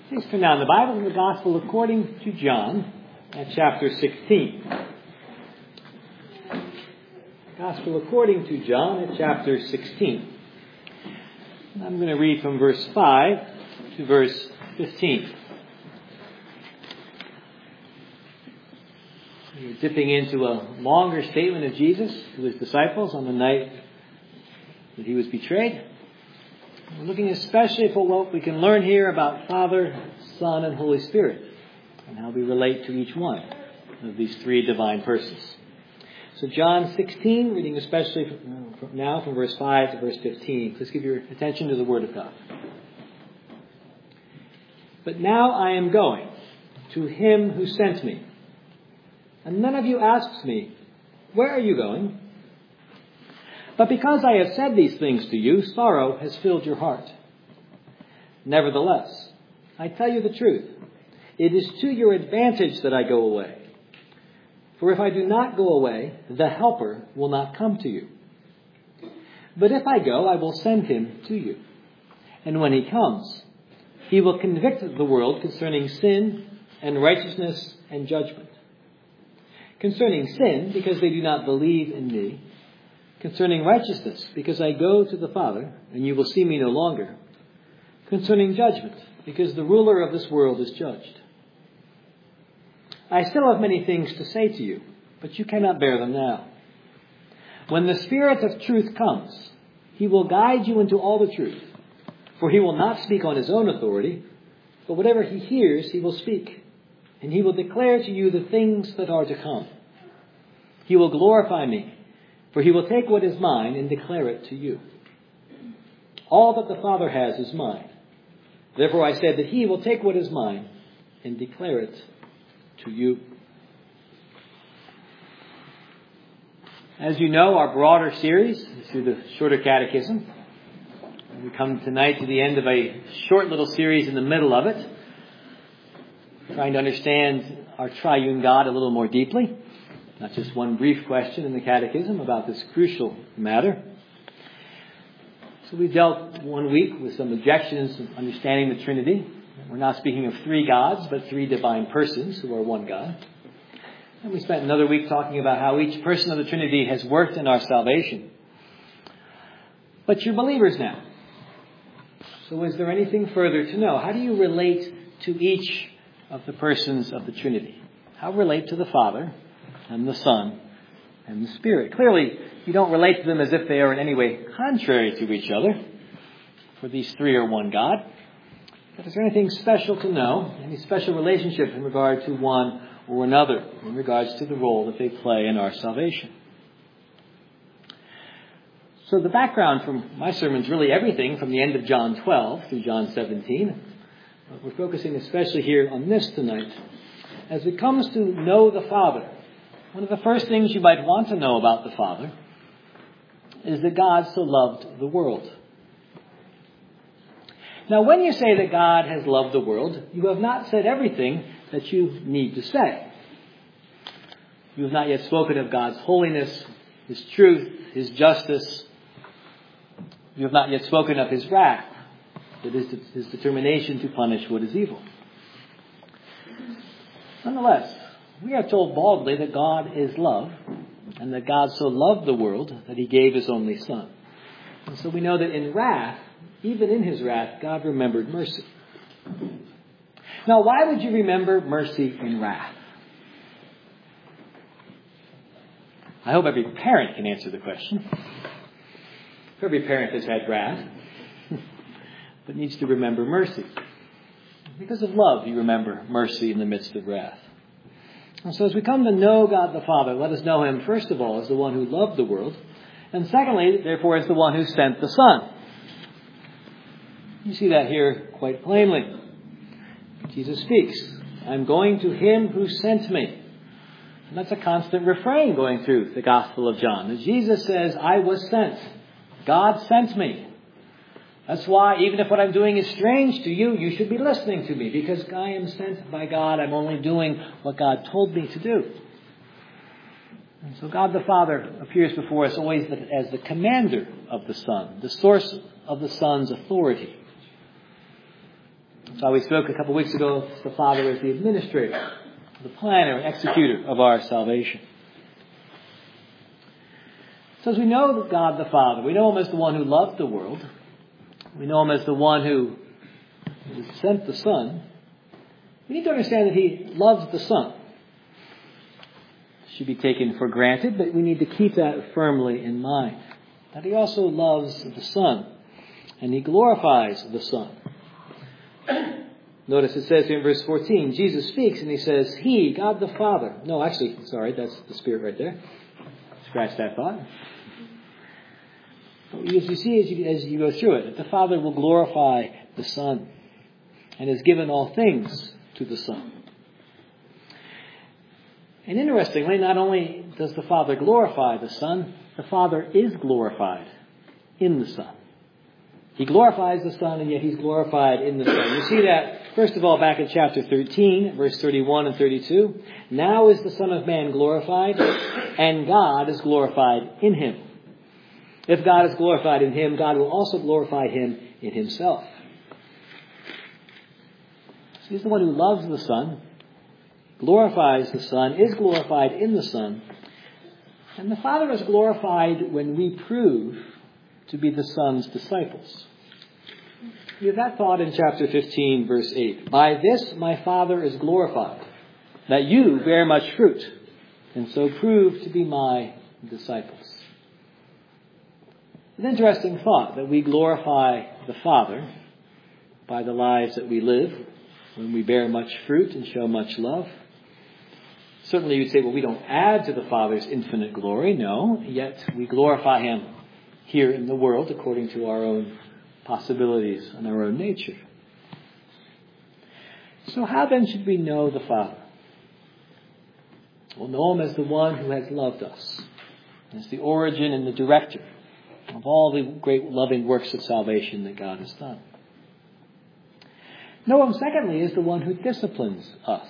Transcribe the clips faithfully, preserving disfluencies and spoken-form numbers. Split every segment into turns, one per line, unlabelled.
Please turn down the Bible in the Gospel according to John at chapter sixteen. Gospel according to John at chapter sixteen. I'm going to read from verse five to verse fifteen. We're dipping into a longer statement of Jesus to his disciples on the night that he was betrayed. We're looking especially for what we can learn here about Father, Son, and Holy Spirit, and how we relate to each one of these three divine persons. So John sixteen, reading especially from now from verse five to verse fifteen. Please give your attention to the Word of God. But now I am going to him who sent me. And none of you asks me, where are you going? But because I have said these things to you, sorrow has filled your heart. Nevertheless, I tell you the truth. It is to your advantage that I go away. For if I do not go away, the Helper will not come to you. But if I go, I will send him to you. And when he comes, he will convict the world concerning sin and righteousness and judgment. Concerning sin, because they do not believe in me. Concerning righteousness, because I go to the Father, and you will see me no longer. Concerning judgment, because the ruler of this world is judged. I still have many things to say to you, but you cannot bear them now. When the Spirit of truth comes, he will guide you into all the truth. For he will not speak on his own authority, but whatever he hears, he will speak. And he will declare to you the things that are to come. He will glorify me. For he will take what is mine and declare it to you. All that the Father has is mine. Therefore I said that he will take what is mine and declare it to you. As you know, our broader series is through the Shorter Catechism. We come tonight to the end of a short little series in the middle of it, trying to understand our triune God a little more deeply. Not just one brief question in the Catechism about this crucial matter. So we dealt one week with some objections of understanding the Trinity. We're not speaking of three gods, but three divine persons who are one God. And we spent another week talking about how each person of the Trinity has worked in our salvation. But you're believers now. So is there anything further to know? How do you relate to each of the persons of the Trinity? How relate to the Father and the Son and the Spirit? Clearly, you don't relate to them as if they are in any way contrary to each other, for these three are one God. But is there anything special to know, any special relationship in regard to one or another, in regards to the role that they play in our salvation? So the background from my sermon is really everything from the end of John twelve through John seventeen. We're focusing especially here on this tonight. As it comes to know the Father, one of the first things you might want to know about the Father is that God so loved the world. Now, when you say that God has loved the world, you have not said everything that you need to say. You have not yet spoken of God's holiness, his truth, his justice. You have not yet spoken of his wrath, that is his determination to punish what is evil. Nonetheless, we are told baldly that God is love, and that God so loved the world that he gave his only Son. And so we know that in wrath, even in his wrath, God remembered mercy. Now, why would you remember mercy in wrath? I hope every parent can answer the question. Every parent has had wrath, but needs to remember mercy. Because of love, you remember mercy in the midst of wrath. And so as we come to know God the Father, let us know him, first of all, as the one who loved the world. And secondly, therefore, as the one who sent the Son. You see that here quite plainly. Jesus speaks, I'm going to him who sent me. And that's a constant refrain going through the Gospel of John. That Jesus says, I was sent. God sent me. That's why, even if what I'm doing is strange to you, you should be listening to me. Because I am sent by God. I'm only doing what God told me to do. And so God the Father appears before us always as the commander of the Son. The source of the Son's authority. So we spoke a couple weeks ago, the Father is the administrator, the planner and executor of our salvation. So as we know God the Father, we know Him as the one who loved the world. We know Him as the one who sent the Son. We need to understand that He loves the Son. It should be taken for granted, but we need to keep that firmly in mind. That He also loves the Son, and He glorifies the Son. Notice it says here in verse fourteen, Jesus speaks and He says, He, God the Father. No, actually, sorry, that's the Spirit right there. Scratch that thought. As you see as you, as you go through it, that the Father will glorify the Son and has given all things to the Son. And interestingly, not only does the Father glorify the Son, the Father is glorified in the Son. He glorifies the Son, and yet He's glorified in the Son. You see that, first of all, back in chapter thirteen, verse thirty-one and thirty-two. Now is the Son of Man glorified, and God is glorified in Him. If God is glorified in Him, God will also glorify Him in Himself. So He's the one who loves the Son, glorifies the Son, is glorified in the Son. And the Father is glorified when we prove to be the Son's disciples. We have that thought in chapter fifteen, verse eight. By this my Father is glorified, that you bear much fruit, and so prove to be my disciples. An interesting thought that we glorify the Father by the lives that we live, when we bear much fruit and show much love. Certainly you'd say, well, we don't add to the Father's infinite glory. No, yet we glorify Him here in the world according to our own possibilities and our own nature. So how then should we know the Father? We'll know Him as the one who has loved us, as the origin and the director of all the great loving works of salvation that God has done. Know Him, secondly, as the one who disciplines us.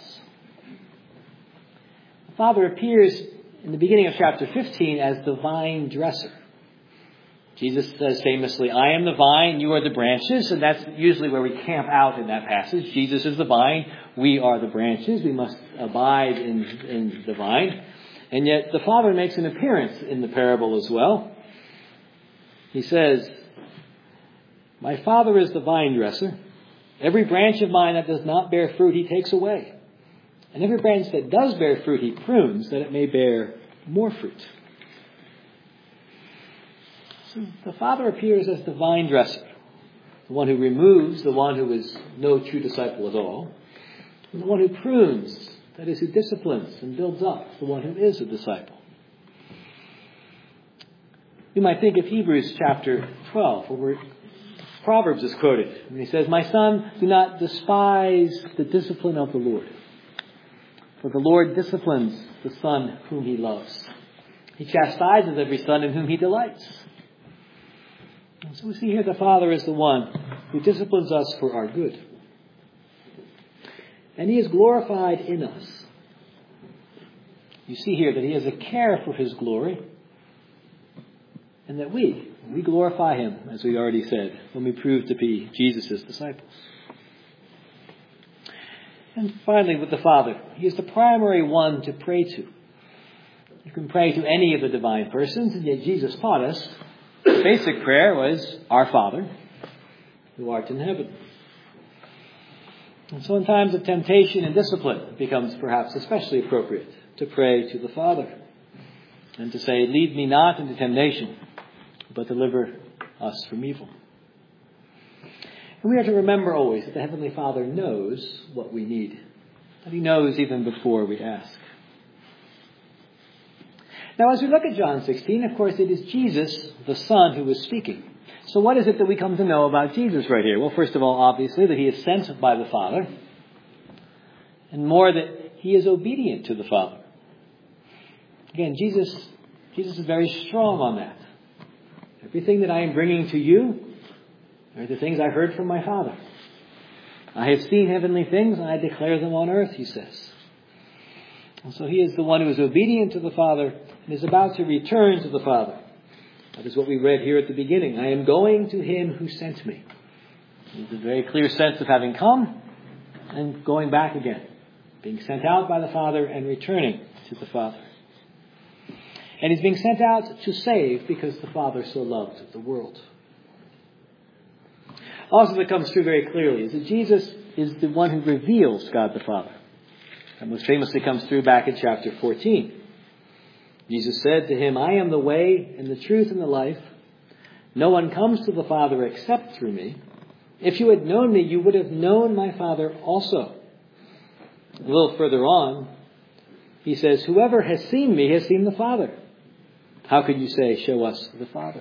The Father appears in the beginning of chapter fifteen as the vine dresser. Jesus says famously, I am the vine, you are the branches, and that's usually where we camp out in that passage. Jesus is the vine, we are the branches, we must abide in, in the vine. And yet the Father makes an appearance in the parable as well. He says, my Father is the vine dresser. Every branch of mine that does not bear fruit, He takes away. And every branch that does bear fruit, He prunes, that it may bear more fruit. So the Father appears as the vine dresser, the one who removes, the one who is no true disciple at all, and the one who prunes, that is, who disciplines and builds up, the one who is a disciple. You might think of Hebrews chapter twelve, where Proverbs is quoted. And he says, my son, do not despise the discipline of the Lord. For the Lord disciplines the son whom He loves. He chastises every son in whom He delights. And so we see here the Father is the one who disciplines us for our good. And He is glorified in us. You see here that He has a care for His glory. And that we, we glorify Him, as we already said, when we prove to be Jesus' disciples. And finally, with the Father, He is the primary one to pray to. You can pray to any of the divine persons, and yet Jesus taught us the basic prayer was, Our Father, who art in heaven. And so in times of temptation and discipline, it becomes perhaps especially appropriate to pray to the Father and to say, lead me not into temptation, but deliver us from evil. And we are to remember always that the Heavenly Father knows what we need. That He knows even before we ask. Now, as we look at John sixteen, of course, it is Jesus, the Son, who is speaking. So what is it that we come to know about Jesus right here? Well, first of all, obviously, that He is sent by the Father. And more, that He is obedient to the Father. Again, Jesus, Jesus is very strong on that. Everything that I am bringing to you are the things I heard from my Father. I have seen heavenly things, and I declare them on earth, He says. And so He is the one who is obedient to the Father and is about to return to the Father. That is what we read here at the beginning. I am going to Him who sent me. There's a very clear sense of having come and going back again. Being sent out by the Father and returning to the Father. And he's being sent out to save because the Father so loved the world. Also, that comes through very clearly is that Jesus is the one who reveals God the Father. That most famously comes through back in chapter fourteen. Jesus said to him, I am the way and the truth and the life. No one comes to the Father except through me. If you had known me, you would have known my Father also. A little further on, he says, whoever has seen me has seen the Father. How could you say, show us the Father?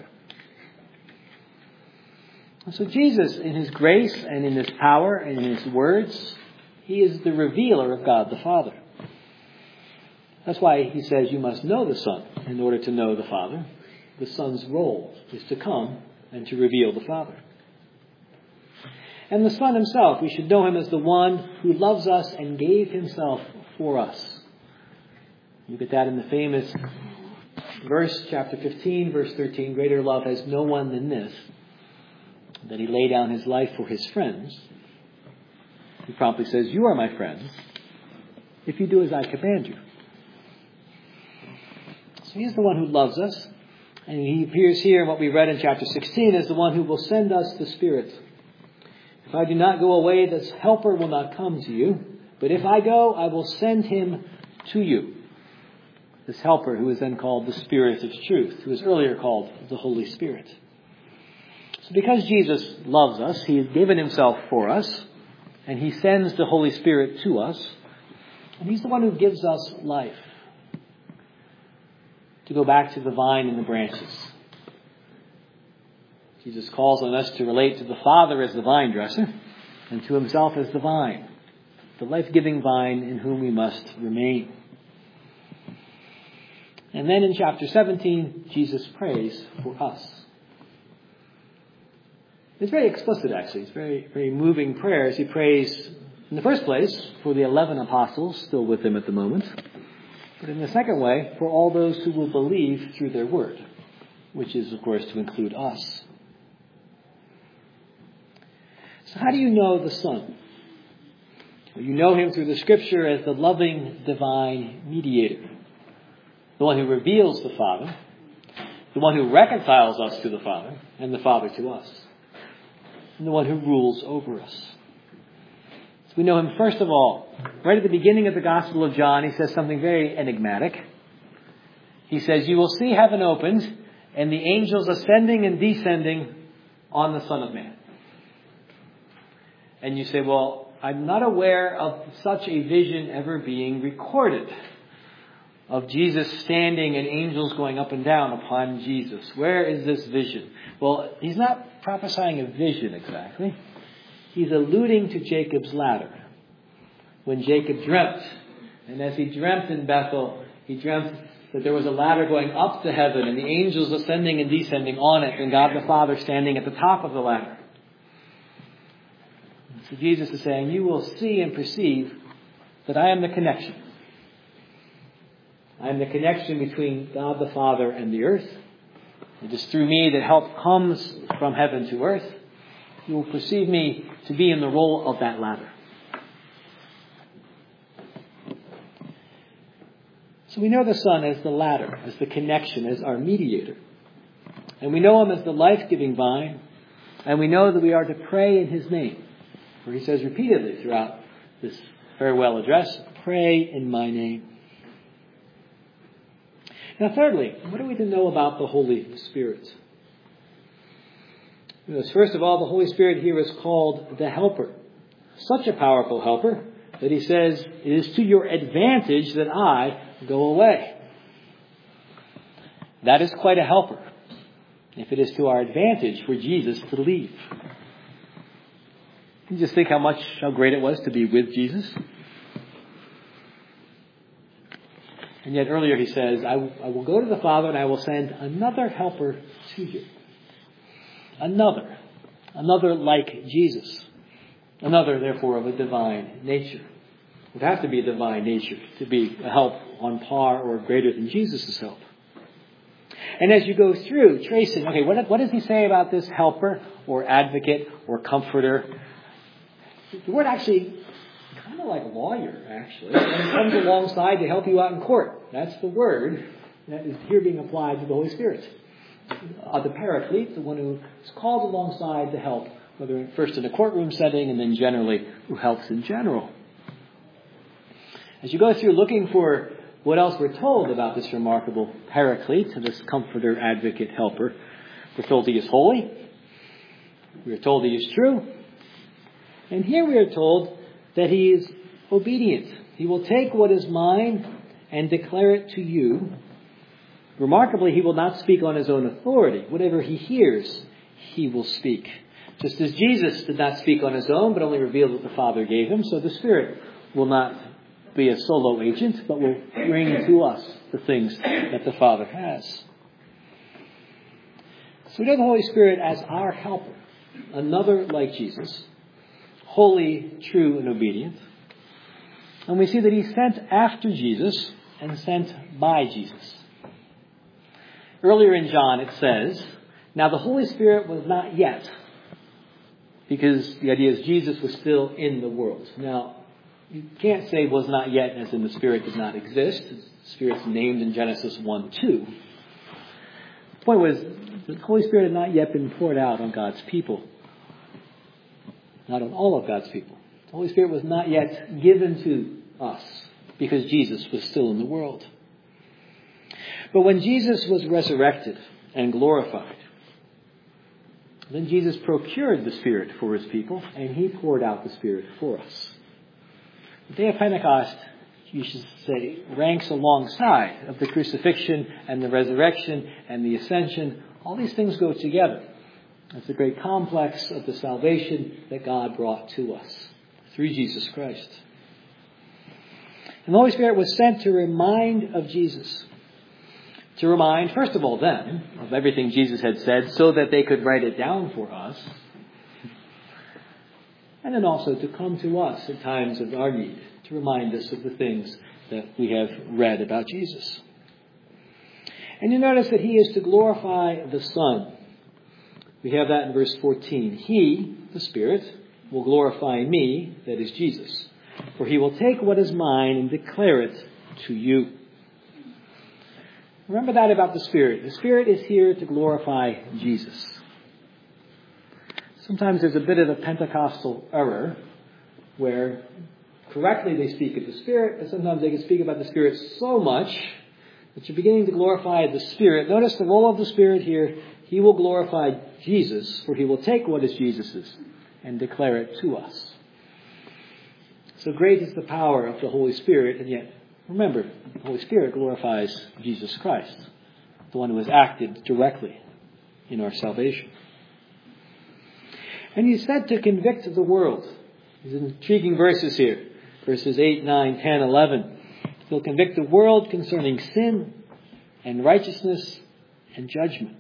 So Jesus, in his grace and in his power and in his words, he is the revealer of God the Father. That's why he says you must know the Son in order to know the Father. The Son's role is to come and to reveal the Father. And the Son himself, we should know him as the one who loves us and gave himself for us. You get that in the famous verse, chapter fifteen, verse thirteen. Greater love has no one than this, that he lay down his life for his friends. He promptly says, you are my friends if you do as I command you. So he is the one who loves us. And he appears here in what we read in chapter sixteen as the one who will send us the Spirit. If I do not go away, this helper will not come to you. But if I go, I will send him to you. This helper who is then called the Spirit of truth, who is earlier called the Holy Spirit. So because Jesus loves us, he has given himself for us, and he sends the Holy Spirit to us. And he's the one who gives us life. To go back to the vine and the branches. Jesus calls on us to relate to the Father as the vine dresser and to himself as the vine, the life-giving vine in whom we must remain. And then in chapter seventeen, Jesus prays for us. It's very explicit, actually. It's very, very moving prayers. He prays, in the first place, for the eleven apostles still with him at the moment. But in the second way, for all those who will believe through their word, which is, of course, to include us. So how do you know the Son? Well, you know him through the Scripture as the loving, divine mediator. The one who reveals the Father. The one who reconciles us to the Father and the Father to us. And the one who rules over us. We know him, first of all, right at the beginning of the Gospel of John, he says something very enigmatic. He says, you will see heaven opened and the angels ascending and descending on the Son of Man. And you say, well, I'm not aware of such a vision ever being recorded. Of Jesus standing and angels going up and down upon Jesus. Where is this vision? Well, he's not prophesying a vision exactly. He's alluding to Jacob's ladder. When Jacob dreamt, and as he dreamt in Bethel, he dreamt that there was a ladder going up to heaven and the angels ascending and descending on it and God the Father standing at the top of the ladder. So Jesus is saying, you will see and perceive that I am the connection. I am the connection between God the Father and the earth. It is through me that help comes from heaven to earth. You will perceive me to be in the role of that ladder. So we know the Son as the ladder, as the connection, as our mediator. And we know him as the life-giving vine. And we know that we are to pray in his name. For he says repeatedly throughout this farewell address, pray in my name. Now thirdly, what are we to know about the Holy Spirit? First of all, the Holy Spirit here is called the Helper. Such a powerful helper that he says, it is to your advantage that I go away. That is quite a helper. If it is to our advantage for Jesus to leave. You just think how much, how great it was to be with Jesus. And yet earlier he says, I, I will go to the Father and I will send another helper to you. Another. Another like Jesus. Another, therefore, of a divine nature. It would have to be a divine nature to be a help on par or greater than Jesus' help. And as you go through, tracing, okay, what, what does he say about this helper or advocate or comforter? The word actually, kind of like lawyer, actually. And it comes alongside to help you out in court. That's the word that is here being applied to the Holy Spirit. Uh, the paraclete, the one who is called alongside to help, whether first in a courtroom setting and then generally who helps in general. As you go through looking for what else we're told about this remarkable paraclete, this comforter, advocate, helper, we're told he is holy. We're told he is true. And here we are told that he is obedient. He will take what is mine and declare it to you. Remarkably, he will not speak on his own authority. Whatever he hears, he will speak. Just as Jesus did not speak on his own, but only revealed what the Father gave him, so the Spirit will not be a solo agent, but will bring to us the things that the Father has. So we know the Holy Spirit as our helper, another like Jesus, holy, true, and obedient. And we see that he's sent after Jesus and sent by Jesus. Earlier in John it says, now the Holy Spirit was not yet, because the idea is Jesus was still in the world. Now, you can't say was not yet as in the Spirit did not exist. The Spirit's named in Genesis one two. The point was, the Holy Spirit had not yet been poured out on God's people. Not on all of God's people. The Holy Spirit was not yet given to us because Jesus was still in the world. But when Jesus was resurrected and glorified, then Jesus procured the Spirit for his people, and he poured out the Spirit for us. The day of Pentecost, you should say, ranks alongside of the crucifixion and the resurrection and the ascension. All these things go together. It's the great complex of the salvation that God brought to us through Jesus Christ. And the Holy Spirit was sent to remind of Jesus. To remind, first of all, them of everything Jesus had said so that they could write it down for us. And then also to come to us at times of our need, to remind us of the things that we have read about Jesus. And you notice that he is to glorify the Son. We have that in verse fourteen. He, the Spirit, will glorify me, that is Jesus, for he will take what is mine and declare it to you. Remember that about the Spirit. The Spirit is here to glorify Jesus. Sometimes there's a bit of a Pentecostal error where correctly they speak of the Spirit, but sometimes they can speak about the Spirit so much that you're beginning to glorify the Spirit. Notice the role of the Spirit here. He will glorify Jesus, for he will take what is Jesus's and declare it to us. So great is the power of the Holy Spirit, and yet, remember, the Holy Spirit glorifies Jesus Christ, the one who has acted directly in our salvation. And he's said to convict the world. These intriguing verses here. Verses eight, nine, ten, eleven. He'll convict the world concerning sin and righteousness and judgment.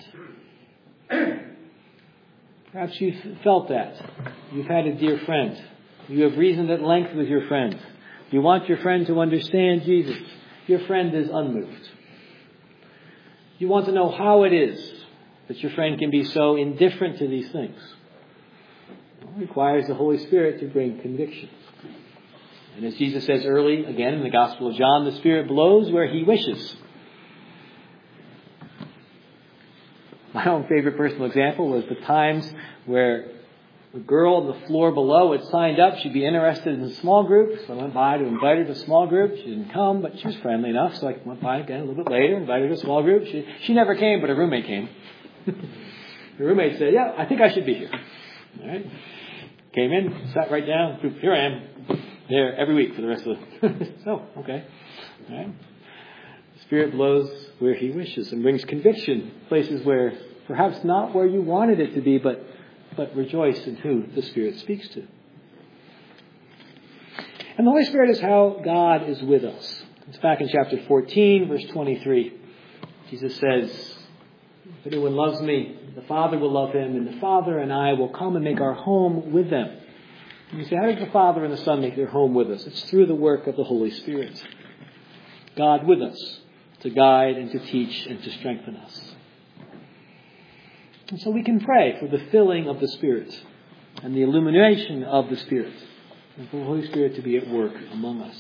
Perhaps you've felt that. You've had a dear friend. You have reasoned at length with your friend. You want your friend to understand Jesus. Your friend is unmoved. You want to know how it is that your friend can be so indifferent to these things. It requires the Holy Spirit to bring conviction. And as Jesus says early, again in the Gospel of John, the Spirit blows where he wishes. My own favorite personal example was the times where the girl on the floor below had signed up. She'd be interested in small groups. So I went by to invite her to a small group. She didn't come, but she was friendly enough. So I went by again a little bit later, invited her to a small group. She, she never came, but her roommate came. Her roommate said, yeah, I think I should be here. All right. Came in, sat right down. Here I am. There every week for the rest of the... so, okay. All right. The Spirit blows where he wishes and brings conviction, places where perhaps not where you wanted it to be, but but rejoice in who the Spirit speaks to. And the Holy Spirit is how God is with us. It's back in chapter fourteen, verse twenty-three. Jesus says, if anyone loves me, the Father will love him, and the Father and I will come and make our home with them. And you say, how does the Father and the Son make their home with us? It's through the work of the Holy Spirit. God with us to guide and to teach and to strengthen us. And so we can pray for the filling of the Spirit and the illumination of the Spirit, and for the Holy Spirit to be at work among us.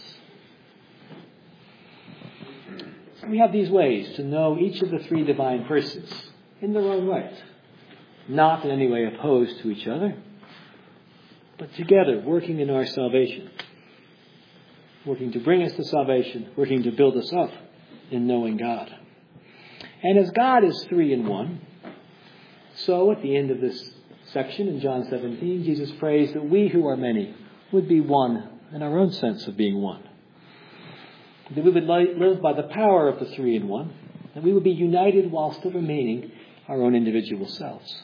So we have these ways to know each of the three divine persons in their own ways, not in any way opposed to each other, but together working in our salvation, working to bring us to salvation, working to build us up in knowing God. And as God is three in one, so at the end of this section in John seventeen, Jesus prays that we who are many would be one in our own sense of being one. That we would live by the power of the three in one, that we would be united while still remaining our own individual selves.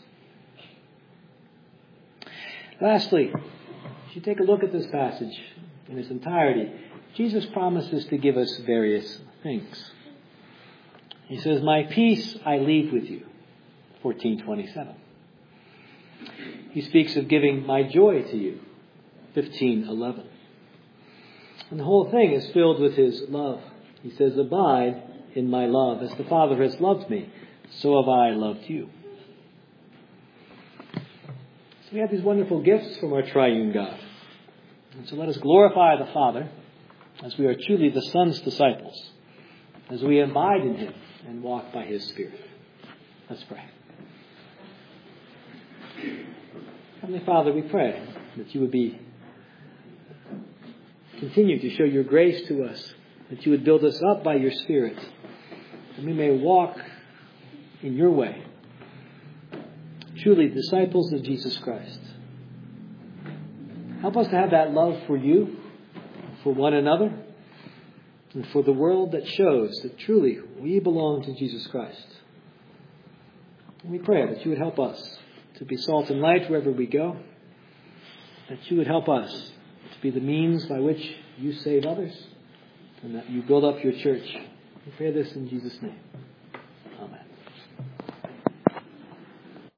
Lastly, if you take a look at this passage in its entirety, Jesus promises to give us various things. He says, "My peace I leave with you," fourteen twenty-seven. He speaks of giving my joy to you, fifteen eleven. And the whole thing is filled with his love. He says, "Abide in my love. As the Father has loved me, so have I loved you." So we have these wonderful gifts from our triune God. And so let us glorify the Father as we are truly the Son's disciples, as we abide in him and walk by his Spirit. Let's pray. Heavenly Father, we pray that you would be continue to show your grace to us, that you would build us up by your Spirit, and we may walk in your way, truly disciples of Jesus Christ. Help us to have that love for you, for one another, and for the world that shows that truly we belong to Jesus Christ. And we pray that you would help us to be salt and light wherever we go, that you would help us to be the means by which you save others, and that you build up your church. We pray this in Jesus' name.